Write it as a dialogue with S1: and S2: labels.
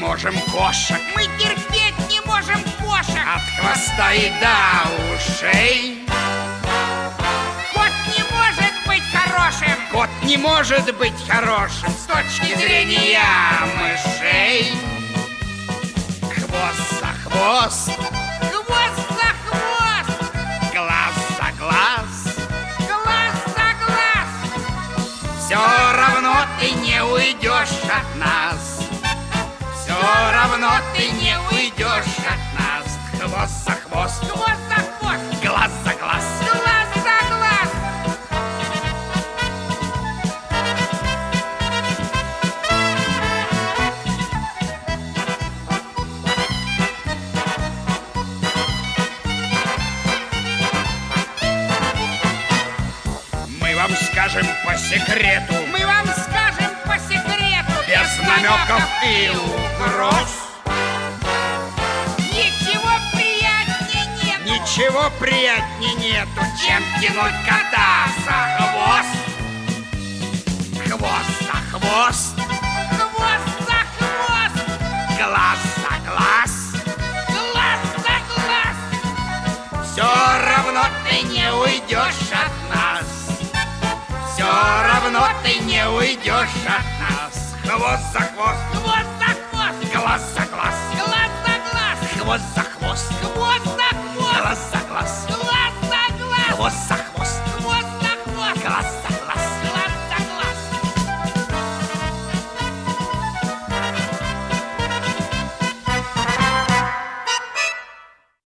S1: можем кошек.
S2: Мы терпеть не можем кошек.
S1: От хвоста и до ушей.
S2: Кот не может быть хорошим.
S1: Кот не может быть хорошим с точки зрения мышей. Хвост за хвост,
S2: Хвост за хвост,
S1: глаз за глаз.
S2: глаз за глаз.
S1: Все равно ты не уйдешь от нас. Все равно ты не уйдешь от нас. Хвост за хвост,
S2: Хвост за хвост,
S1: глаз за глаз.
S2: глаз за глаз.
S1: Мы вам скажем по секрету,
S2: Мы вам скажем по секрету,
S1: без намеков и угроз.
S2: Ничего приятнее нет.
S1: Ничего приятнее нету, чем тянуть кота за хвост. Хвост за хвост,
S2: Хвост за хвост,
S1: глаз за глаз.
S2: глаз за глаз.
S1: Все равно ты не уйдешь от нас. Все равно ты не уйдешь от нас. Хвост за хвост,
S2: Хвост за хвост,
S1: глаз за глаз.
S2: глаз за глаз.
S1: Хвост за хвост,
S2: Хвост за хвост,
S1: глаз за глаз.
S2: глаз за глаз.
S1: Хвост за